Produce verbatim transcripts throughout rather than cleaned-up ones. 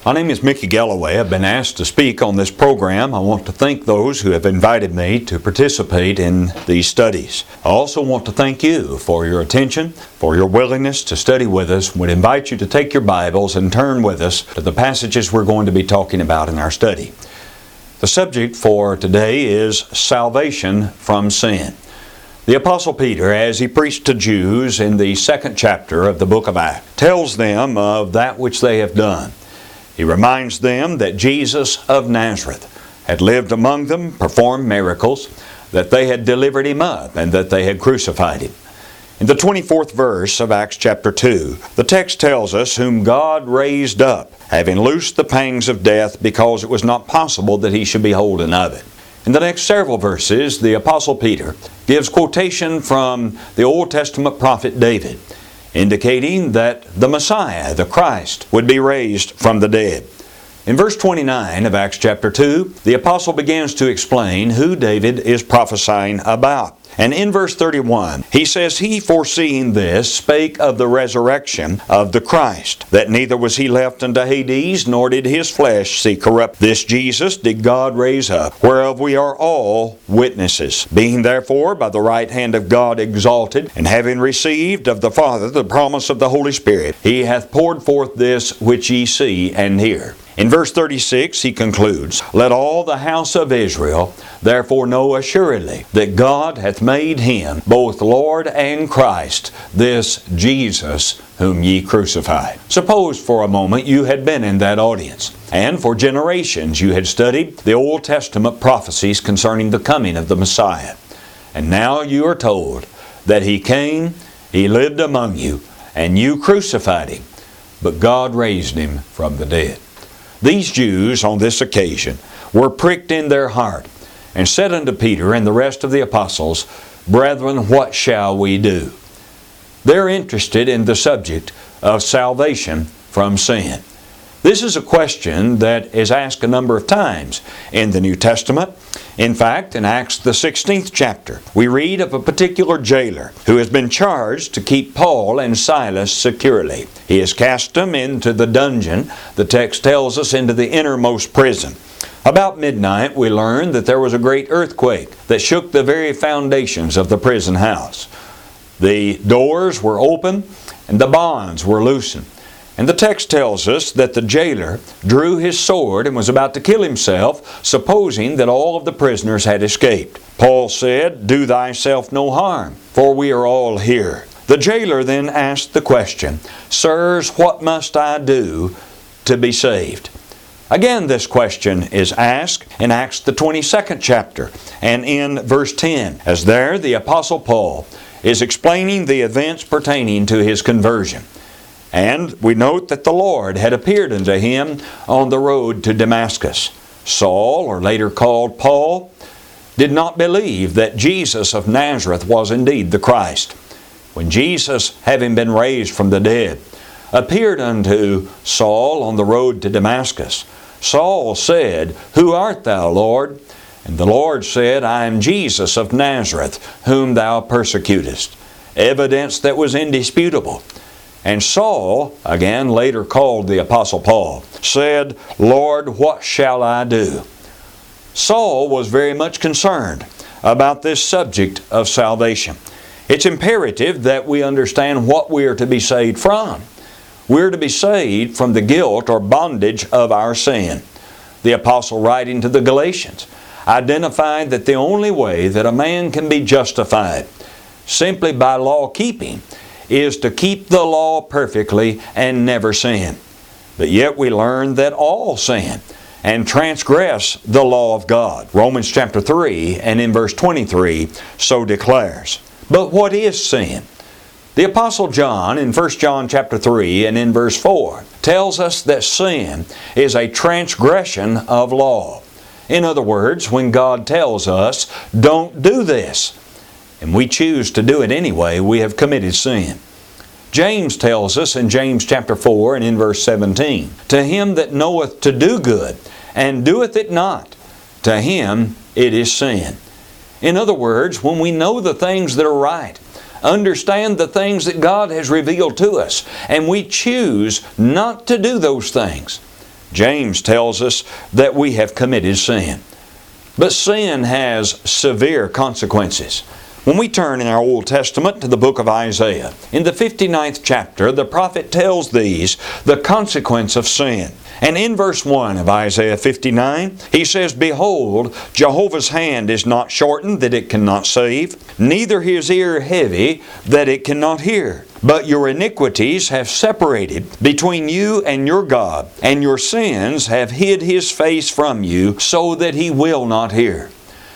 My name is Mickey Galloway. I've been asked to speak on this program. I want to thank those who have invited me to participate in these studies. I also want to thank you for your attention, for your willingness to study with us. We'd invite you to take your Bibles and turn with us to the passages we're going to be talking about in our study. The subject for today is salvation from sin. The Apostle Peter, as he preached to Jews in the second chapter of the book of Acts, tells them of that which they have done. He reminds them that Jesus of Nazareth had lived among them, performed miracles, that they had delivered Him up, and that they had crucified Him. In the twenty-fourth verse of Acts chapter two, the text tells us, whom God raised up, having loosed the pangs of death, because it was not possible that He should be holden of it. In the next several verses, the Apostle Peter gives quotation from the Old Testament prophet David, indicating that the Messiah, the Christ, would be raised from the dead. In verse twenty-nine of Acts chapter two, the Apostle begins to explain who David is prophesying about. And in verse thirty-one, he says, He foreseeing this spake of the resurrection of the Christ, that neither was he left unto Hades, nor did his flesh see corrupt. This Jesus did God raise up, whereof we are all witnesses. Being therefore by the right hand of God exalted, and having received of the Father the promise of the Holy Spirit, He hath poured forth this which ye see and hear. In verse thirty-six he concludes, Let all the house of Israel therefore know assuredly that God hath made Him both Lord and Christ, this Jesus whom ye crucified. Suppose for a moment you had been in that audience, and for generations you had studied the Old Testament prophecies concerning the coming of the Messiah. And now you are told that He came, He lived among you, and you crucified Him, but God raised Him from the dead. These Jews on this occasion were pricked in their heart, and said unto Peter and the rest of the apostles, Brethren, what shall we do? They're interested in the subject of salvation from sin. This is a question that is asked a number of times in the New Testament. In fact, in Acts the sixteenth chapter, we read of a particular jailer who has been charged to keep Paul and Silas securely. He has cast them into the dungeon, the text tells us, into the innermost prison. About midnight, we learn that there was a great earthquake that shook the very foundations of the prison house. The doors were open and the bonds were loosened. And the text tells us that the jailer drew his sword and was about to kill himself, supposing that all of the prisoners had escaped. Paul said, Do thyself no harm, for we are all here. The jailer then asked the question, Sirs, what must I do to be saved? Again, this question is asked in Acts the twenty-second chapter and in verse ten, as there the Apostle Paul is explaining the events pertaining to his conversion. And we note that the Lord had appeared unto him on the road to Damascus. Saul, or later called Paul, did not believe that Jesus of Nazareth was indeed the Christ. When Jesus, having been raised from the dead, appeared unto Saul on the road to Damascus, Saul said, Who art thou, Lord? And the Lord said, I am Jesus of Nazareth, whom thou persecutest. Evidence that was indisputable. And Saul, again later called the Apostle Paul, said, Lord, what shall I do? Saul was very much concerned about this subject of salvation. It's imperative that we understand what we are to be saved from. We're to be saved from the guilt or bondage of our sin. The Apostle, writing to the Galatians, identified that the only way that a man can be justified simply by law keeping is to keep the law perfectly and never sin. But yet we learn that all sin and transgress the law of God. Romans chapter three and in verse twenty-three so declares. But what is sin? The Apostle John in First John chapter three and in verse four tells us that sin is a transgression of law. In other words, when God tells us, don't do this, and we choose to do it anyway, we have committed sin. James tells us in James chapter four and in verse seventeen, To him that knoweth to do good, and doeth it not, to him it is sin. In other words, when we know the things that are right, understand the things that God has revealed to us, and we choose not to do those things, James tells us that we have committed sin. But sin has severe consequences. When we turn in our Old Testament to the book of Isaiah, in the fifty-ninth chapter, the prophet tells these the consequence of sin. And in verse one of Isaiah fifty-nine, he says, "Behold, Jehovah's hand is not shortened that it cannot save, neither his ear heavy that it cannot hear. But your iniquities have separated between you and your God, and your sins have hid his face from you, so that he will not hear."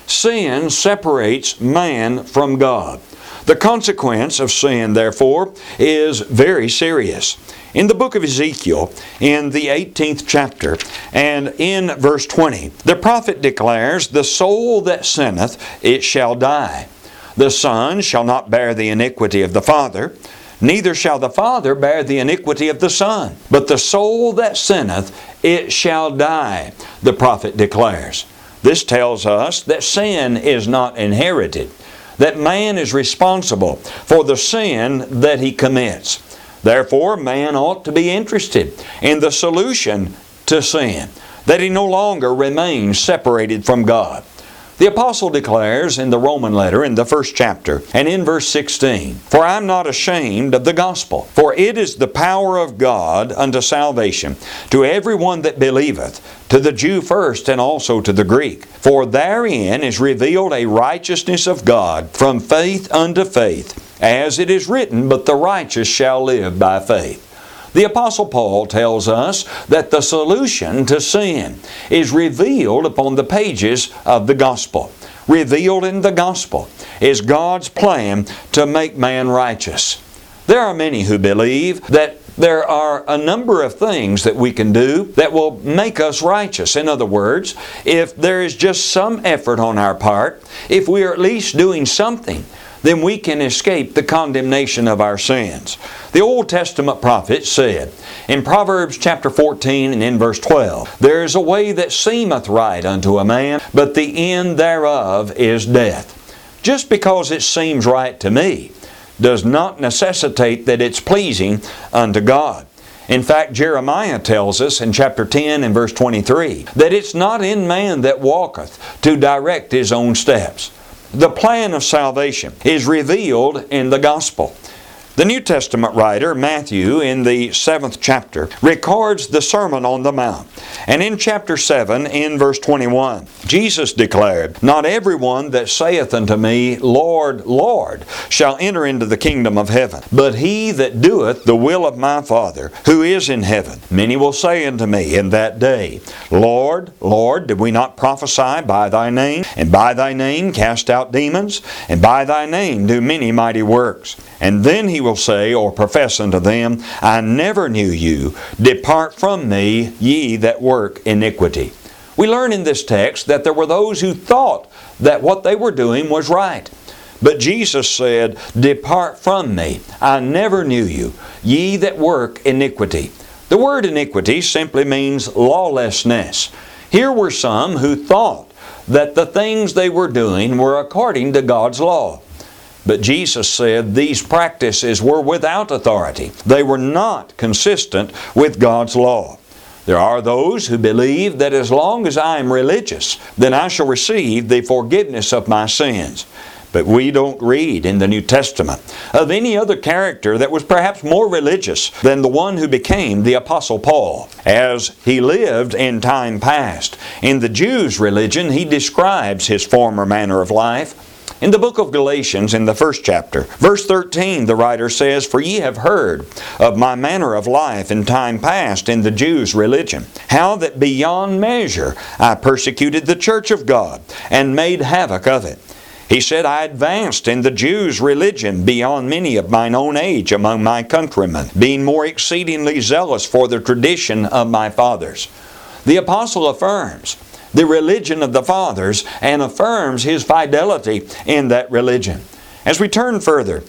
Sin separates man from God. The consequence of sin, therefore, is very serious. In the book of Ezekiel, in the eighteenth chapter, and in verse twenty, the prophet declares, "The soul that sinneth, it shall die. The son shall not bear the iniquity of the father, neither shall the father bear the iniquity of the son. But the soul that sinneth, it shall die," the prophet declares. This tells us that sin is not inherited, that man is responsible for the sin that he commits. Therefore, man ought to be interested in the solution to sin, that he no longer remains separated from God. The apostle declares in the Roman letter in the first chapter and in verse sixteen, "For I am not ashamed of the gospel, for it is the power of God unto salvation to every one that believeth, to the Jew first and also to the Greek. For therein is revealed a righteousness of God from faith unto faith, as it is written, But the righteous shall live by faith." The Apostle Paul tells us that the solution to sin is revealed upon the pages of the gospel. Revealed in the gospel is God's plan to make man righteous. There are many who believe that there are a number of things that we can do that will make us righteous. In other words, if there is just some effort on our part, if we are at least doing something, then we can escape the condemnation of our sins. The Old Testament prophet said in Proverbs chapter fourteen and in verse twelve, "There is a way that seemeth right unto a man, but the end thereof is death." Just because it seems right to me does not necessitate that it's pleasing unto God. In fact, Jeremiah tells us in chapter ten and verse twenty-three that it's not in man that walketh to direct his own steps. The plan of salvation is revealed in the gospel. The New Testament writer, Matthew, in the seventh chapter, records the Sermon on the Mount. And in chapter seven, in verse twenty-one, Jesus declared, "Not every one that saith unto me, Lord, Lord, shall enter into the kingdom of heaven, but he that doeth the will of my Father, who is in heaven. Many will say unto me in that day, Lord, Lord, did we not prophesy by thy name, and by thy name cast out demons, and by thy name do many mighty works? And then he will say, or profess unto them, I never knew you. Depart from me, ye that work iniquity." We learn in this text that there were those who thought that what they were doing was right. But Jesus said, "Depart from me, I never knew you, ye that work iniquity." The word iniquity simply means lawlessness. Here were some who thought that the things they were doing were according to God's law. But Jesus said these practices were without authority. They were not consistent with God's law. There are those who believe that as long as I am religious, then I shall receive the forgiveness of my sins. But we don't read in the New Testament of any other character that was perhaps more religious than the one who became the Apostle Paul, as he lived in time past. In the Jews' religion, he describes his former manner of life. In the book of Galatians, in the first chapter, verse thirteen, the writer says, "For ye have heard of my manner of life in time past in the Jews' religion, how that beyond measure I persecuted the church of God, and made havoc of it." He said, "I advanced in the Jews' religion beyond many of mine own age among my countrymen, being more exceedingly zealous for the tradition of my fathers." The apostle affirms the religion of the fathers and affirms his fidelity in that religion. As we turn further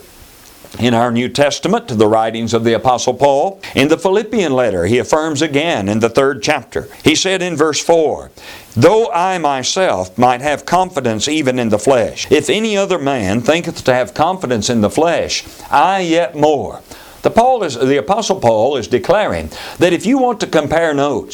in our New Testament to the writings of the Apostle Paul, in the Philippian letter he affirms again in the third chapter. He said in verse four, "Though I myself might have confidence even in the flesh, if any other man thinketh to have confidence in the flesh, I yet more." The, Paul is, the Apostle Paul is declaring that if you want to compare notes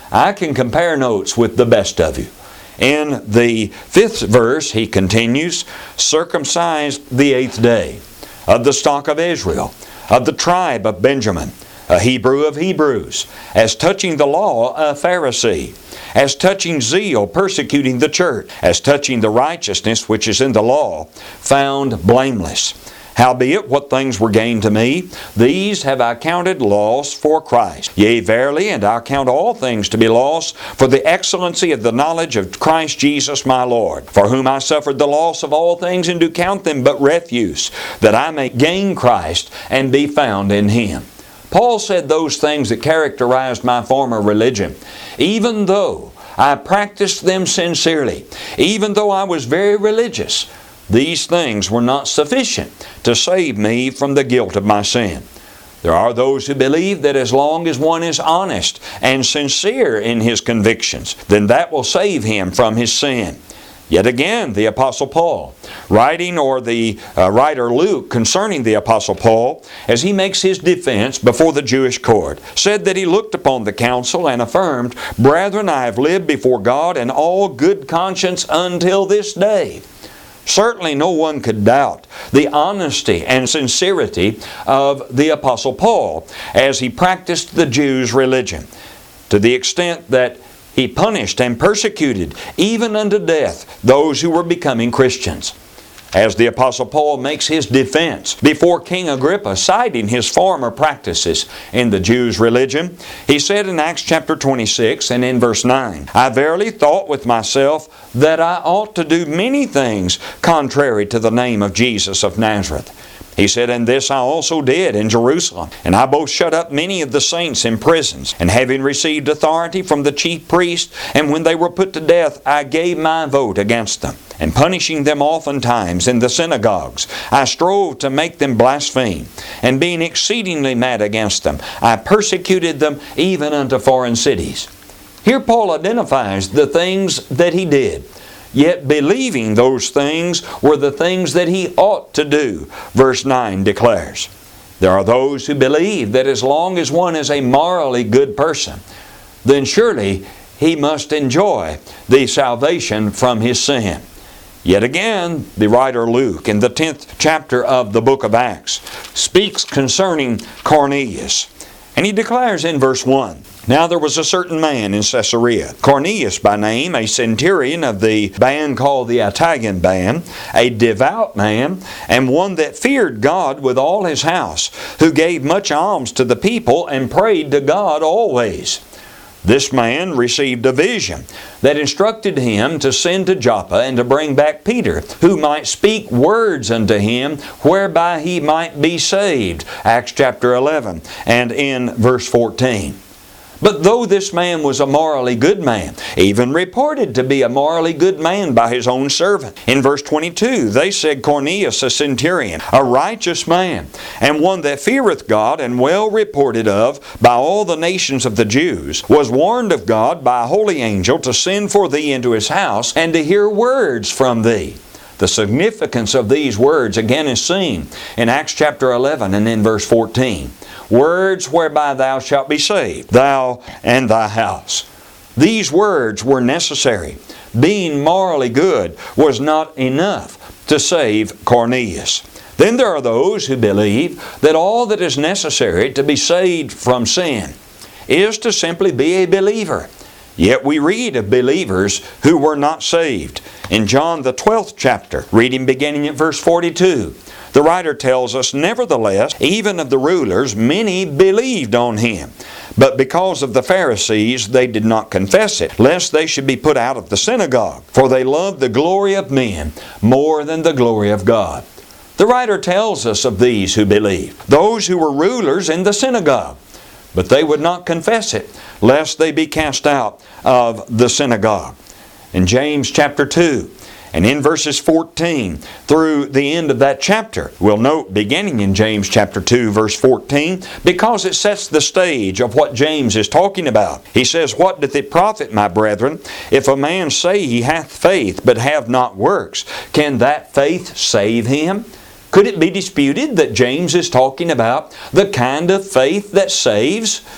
I can compare notes with the best of you. In the fifth verse, he continues, circumcised the eighth day, of the stock of Israel, of the tribe of Benjamin, a Hebrew of Hebrews, as touching the law, a Pharisee, as touching zeal, persecuting the church, as touching the righteousness which is in the law, found blameless. Howbeit, what things were gained to me, these have I counted loss for Christ. Yea, verily, and I count all things to be loss for the excellency of the knowledge of Christ Jesus my Lord, for whom I suffered the loss of all things, and do count them but refuse, that I may gain Christ and be found in Him. Paul said those things that characterized my former religion, even though I practiced them sincerely, even though I was very religious, these things were not sufficient to save me from the guilt of my sin. There are those who believe that as long as one is honest and sincere in his convictions, then that will save him from his sin. Yet again, the Apostle Paul, writing, or the uh, writer Luke concerning the Apostle Paul, as he makes his defense before the Jewish court, said that he looked upon the council and affirmed, Brethren, I have lived before God in all good conscience until this day. Certainly no one could doubt the honesty and sincerity of the Apostle Paul as he practiced the Jews' religion, to the extent that he punished and persecuted, even unto death, those who were becoming Christians. As the Apostle Paul makes his defense before King Agrippa, citing his former practices in the Jews' religion, he said in Acts chapter twenty-six and in verse nine, I verily thought with myself that I ought to do many things contrary to the name of Jesus of Nazareth. He said, And this I also did in Jerusalem. And I both shut up many of the saints in prisons, and having received authority from the chief priests, and when they were put to death, I gave my vote against them. And punishing them oftentimes in the synagogues, I strove to make them blaspheme. And being exceedingly mad against them, I persecuted them even unto foreign cities. Here Paul identifies the things that he did, yet believing those things were the things that he ought to do. Verse nine declares, there are those who believe that as long as one is a morally good person, then surely he must enjoy the salvation from his sin. Yet again, the writer Luke, in the tenth chapter of the book of Acts, speaks concerning Cornelius. And he declares in verse one, Now there was a certain man in Caesarea, Cornelius by name, a centurion of the band called the Italian band, a devout man, and one that feared God with all his house, who gave much alms to the people and prayed to God always. This man received a vision that instructed him to send to Joppa and to bring back Peter, who might speak words unto him whereby he might be saved. Acts chapter eleven and in verse fourteen. But though this man was a morally good man, even reported to be a morally good man by his own servant, in verse twenty-two they said Cornelius a centurion, a righteous man, and one that feareth God, and well reported of by all the nations of the Jews, was warned of God by a holy angel to send for thee into his house, and to hear words from thee. The significance of these words again is seen in Acts chapter eleven and in verse fourteen. Words whereby thou shalt be saved, thou and thy house. These words were necessary. Being morally good was not enough to save Cornelius. Then there are those who believe that all that is necessary to be saved from sin is to simply be a believer. Yet we read of believers who were not saved. In John the twelfth chapter, reading beginning at verse forty-two, the writer tells us, Nevertheless, even of the rulers, many believed on him. But because of the Pharisees, they did not confess it, lest they should be put out of the synagogue. For they loved the glory of men more than the glory of God. The writer tells us of these who believed, those who were rulers in the synagogue. But they would not confess it, lest they be cast out of the synagogue. In James chapter two, and in verses fourteen through the end of that chapter, we'll note beginning in James chapter two verse fourteen, because it sets the stage of what James is talking about. He says, What doth it profit, my brethren, if a man say he hath faith, but have not works? Can that faith save him? Could it be disputed that James is talking about the kind of faith that saves?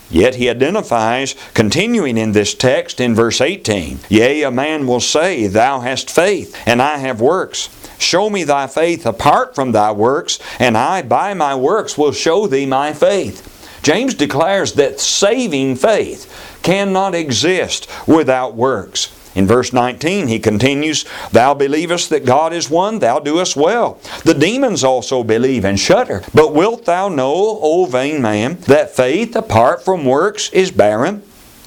Yet he identifies, continuing in this text in verse eighteen, Yea, a man will say, Thou hast faith, and I have works. Show me thy faith apart from thy works, and I by my works will show thee my faith. James declares that saving faith cannot exist without works. In verse nineteen, he continues, Thou believest that God is one, thou doest well. The demons also believe and shudder. But wilt thou know, O vain man, that faith apart from works is barren?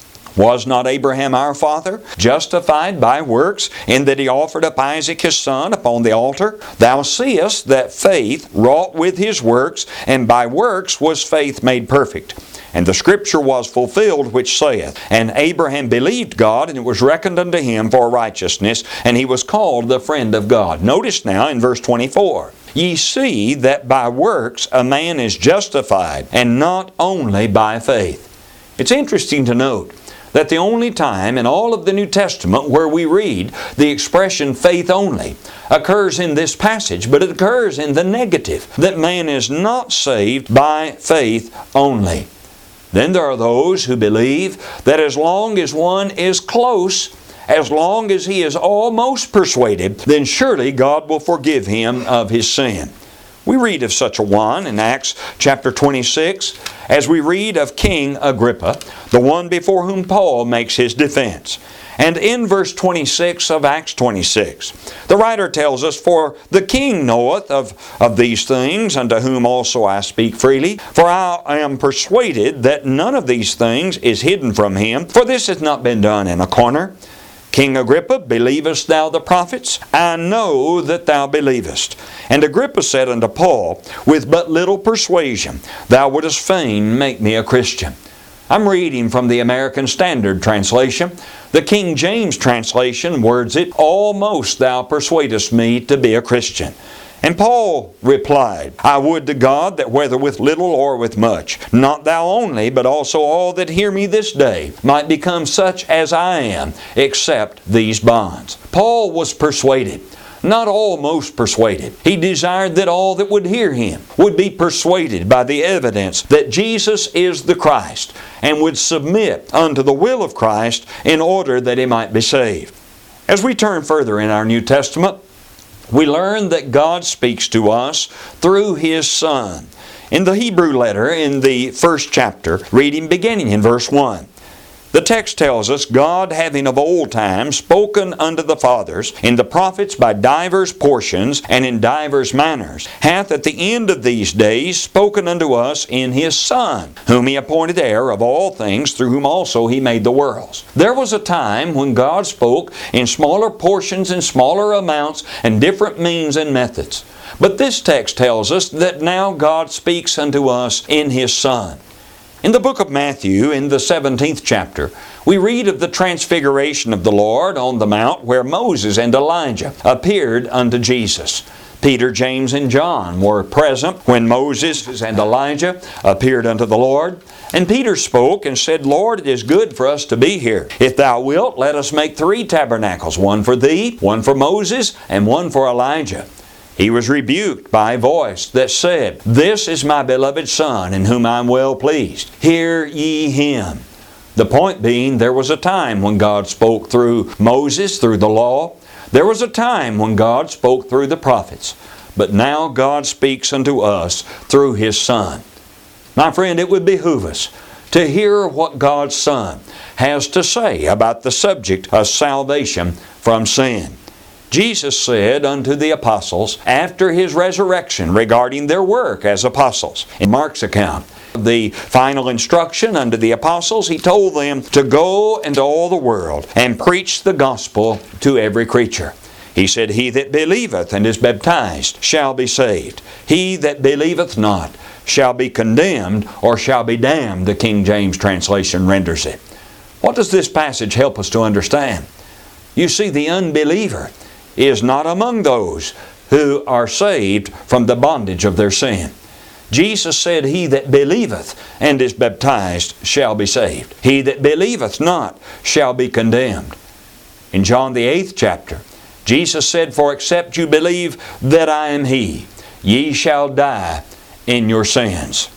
Was not Abraham our father justified by works, in that he offered up Isaac his son upon the altar? Thou seest that faith wrought with his works, and by works was faith made perfect. And the Scripture was fulfilled which saith, And Abraham believed God, and it was reckoned unto him for righteousness, and he was called the friend of God. Notice now in verse twenty-four, Ye see that by works a man is justified, and not only by faith. It's interesting to note that the only time in all of the New Testament where we read the expression faith only occurs in this passage, but it occurs in the negative, that man is not saved by faith only. Then there are those who believe that as long as one is close, as long as he is almost persuaded, then surely God will forgive him of his sin. We read of such a one in Acts chapter twenty-six, as we read of King Agrippa, the one before whom Paul makes his defense. And in verse twenty-six of Acts twenty-six, the writer tells us, For the king knoweth of, of these things, unto whom also I speak freely. For I am persuaded that none of these things is hidden from him, for this hath not been done in a corner. King Agrippa, believest thou the prophets? I know that thou believest. And Agrippa said unto Paul, With but little persuasion, thou wouldest fain make me a Christian. I'm reading from the American Standard Translation. The King James Translation words it, Almost thou persuadest me to be a Christian. And Paul replied, I would to God that whether with little or with much, not thou only, but also all that hear me this day, might become such as I am, except these bonds. Paul was persuaded, not almost persuaded. He desired that all that would hear him would be persuaded by the evidence that Jesus is the Christ, and would submit unto the will of Christ in order that he might be saved. As we turn further in our New Testament, we learn that God speaks to us through His Son. In the Hebrew letter, in the first chapter, reading beginning in verse one, the text tells us, God having of old time spoken unto the fathers in the prophets by divers portions and in divers manners, hath at the end of these days spoken unto us in His Son, whom He appointed heir of all things, through whom also He made the worlds. There was a time when God spoke in smaller portions and smaller amounts and different means and methods. But this text tells us that now God speaks unto us in His Son. In the book of Matthew, in the seventeenth chapter, we read of the transfiguration of the Lord on the mount where Moses and Elijah appeared unto Jesus. Peter, James, and John were present when Moses and Elijah appeared unto the Lord. And Peter spoke and said, Lord, it is good for us to be here. If thou wilt, let us make three tabernacles, one for thee, one for Moses, and one for Elijah. He was rebuked by a voice that said, This is my beloved Son, in whom I am well pleased. Hear ye Him. The point being, there was a time when God spoke through Moses, through the law. There was a time when God spoke through the prophets. But now God speaks unto us through His Son. My friend, it would behoove us to hear what God's Son has to say about the subject of salvation from sin. Jesus said unto the apostles after His resurrection regarding their work as apostles. In Mark's account, the final instruction unto the apostles, He told them to go into all the world and preach the gospel to every creature. He said, He that believeth and is baptized shall be saved. He that believeth not shall be condemned or shall be damned, the King James translation renders it. What does this passage help us to understand? You see, the unbeliever is not among those who are saved from the bondage of their sin. Jesus said, He that believeth and is baptized shall be saved. He that believeth not shall be condemned. In John the eighth chapter, Jesus said, For except you believe that I am He, ye shall die in your sins.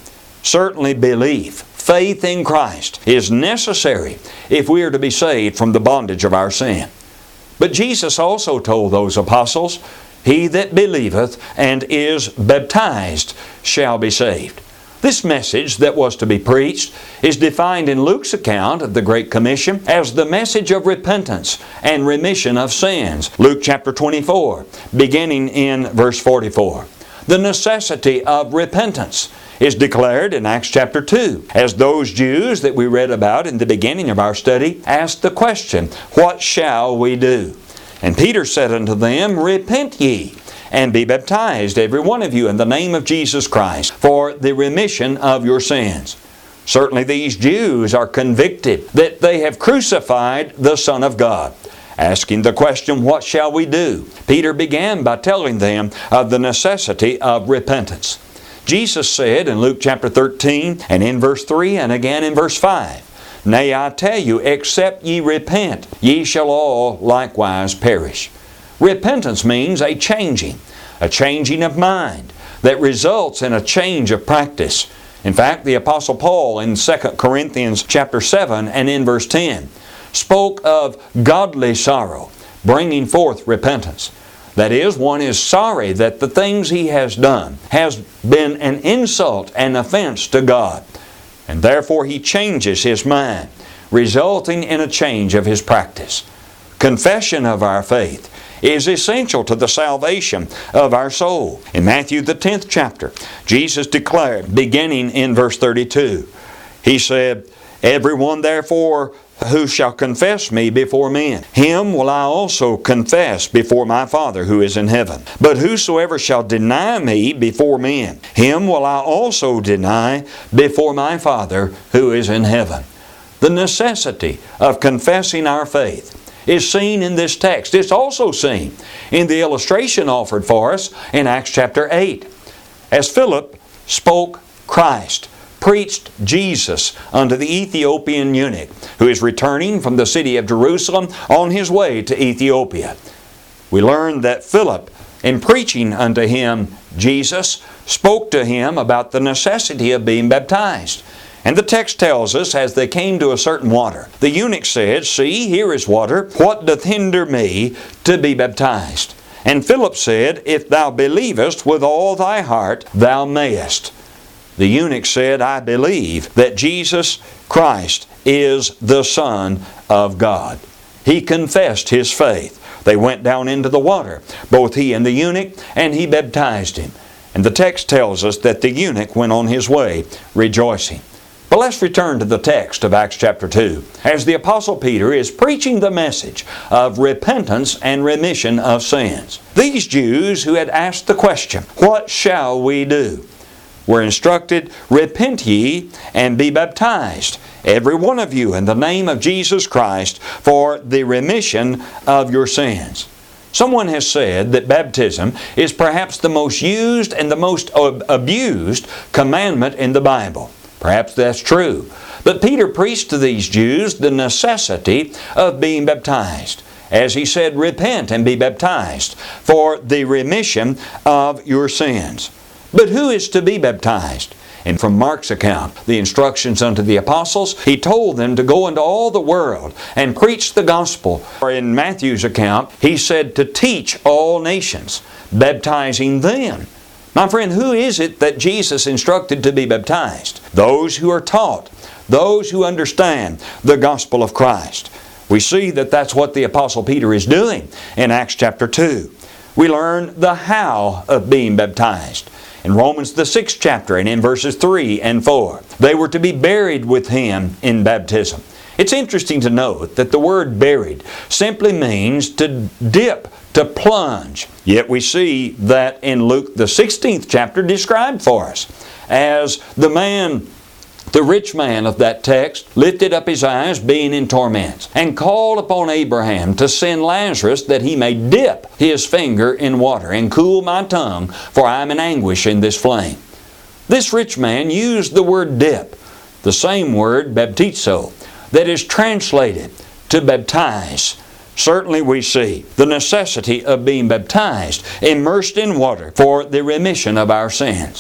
Certainly belief, faith in Christ, is necessary if we are to be saved from the bondage of our sin. But Jesus also told those apostles, "He that believeth and is baptized shall be saved." This message that was to be preached is defined in Luke's account of the Great Commission as the message of repentance and remission of sins. Luke chapter twenty-four, beginning in verse forty-four. The necessity of repentance is declared in Acts chapter two, as those Jews that we read about in the beginning of our study asked the question, "What shall we do?" And Peter said unto them, "Repent ye, and be baptized, every one of you, in the name of Jesus Christ, for the remission of your sins." Certainly these Jews are convicted that they have crucified the Son of God. Asking the question, "What shall we do?" Peter began by telling them of the necessity of repentance. Jesus said in Luke chapter thirteen, and in verse three, and again in verse five, "Nay, I tell you, except ye repent, ye shall all likewise perish." Repentance means a changing, a changing of mind that results in a change of practice. In fact, the Apostle Paul in Second Corinthians chapter seven and in verse ten spoke of godly sorrow, bringing forth repentance. That is, one is sorry that the things he has done has been an insult and offense to God, and therefore he changes his mind, resulting in a change of his practice. Confession of our faith is essential to the salvation of our soul. In Matthew the tenth chapter, Jesus declared, beginning in verse thirty-two, He said, "Everyone therefore who shall confess me before men, him will I also confess before my Father who is in heaven. But whosoever shall deny me before men, him will I also deny before my Father who is in heaven." The necessity of confessing our faith is seen in this text. It's also seen in the illustration offered for us in Acts chapter eight. As Philip spoke Christ, preached Jesus unto the Ethiopian eunuch who is returning from the city of Jerusalem on his way to Ethiopia. We learn that Philip, in preaching unto him Jesus, spoke to him about the necessity of being baptized. And the text tells us, as they came to a certain water, the eunuch said, "See, here is water. What doth hinder me to be baptized?" And Philip said, "If thou believest with all thy heart, thou mayest." The eunuch said, "I believe that Jesus Christ is the Son of God." He confessed his faith. They went down into the water, both he and the eunuch, and he baptized him. And the text tells us that the eunuch went on his way rejoicing. But let's return to the text of Acts chapter two, as the Apostle Peter is preaching the message of repentance and remission of sins. These Jews who had asked the question, "What shall we do?" were instructed, "Repent ye and be baptized, every one of you, in the name of Jesus Christ, for the remission of your sins." Someone has said that baptism is perhaps the most used and the most abused commandment in the Bible. Perhaps that's true. But Peter preached to these Jews the necessity of being baptized. As he said, "Repent and be baptized for the remission of your sins." But who is to be baptized? And from Mark's account, the instructions unto the apostles, he told them to go into all the world and preach the gospel. Or in Matthew's account, he said to teach all nations, baptizing them. My friend, who is it that Jesus instructed to be baptized? Those who are taught, those who understand the gospel of Christ. We see that that's what the Apostle Peter is doing in Acts chapter two. We learn the how of being baptized in Romans the sixth chapter and in verses three and four. They were to be buried with Him in baptism. It's interesting to note that the word buried simply means to dip, to plunge. Yet we see that in Luke the sixteenth chapter described for us as the man, the rich man of that text, lifted up his eyes being in torments and called upon Abraham to send Lazarus that he may dip his finger in water and cool my tongue, for I am in anguish in this flame. This rich man used the word dip, the same word baptizo, that is translated to baptize. Certainly we see the necessity of being baptized, immersed in water for the remission of our sins.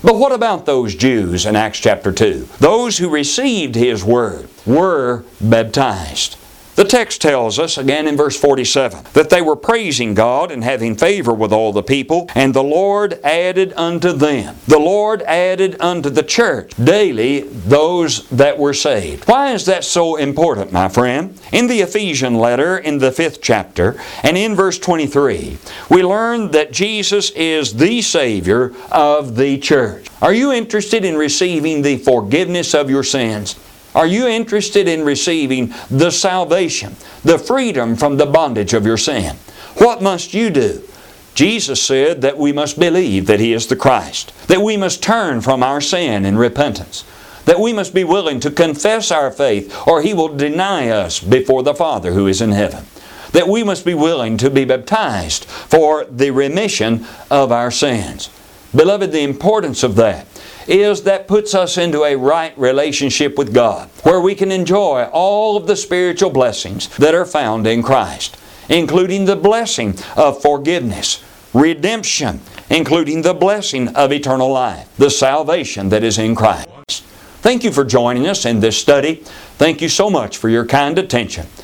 But what about those Jews in Acts chapter two? Those who received His Word were baptized. The text tells us, again in verse forty-seven, that they were praising God and having favor with all the people, and the Lord added unto them. The Lord added unto the church daily those that were saved. Why is that so important, my friend? In the Ephesian letter, in the fifth chapter, and in verse twenty-three, we learn that Jesus is the Savior of the church. Are you interested in receiving the forgiveness of your sins? Are you interested in receiving the salvation, the freedom from the bondage of your sin? What must you do? Jesus said that we must believe that He is the Christ, that we must turn from our sin in repentance, that we must be willing to confess our faith or He will deny us before the Father who is in heaven, that we must be willing to be baptized for the remission of our sins. Beloved, the importance of that is that puts us into a right relationship with God, where we can enjoy all of the spiritual blessings that are found in Christ, including the blessing of forgiveness, redemption, including the blessing of eternal life, the salvation that is in Christ. Thank you for joining us in this study. Thank you so much for your kind attention.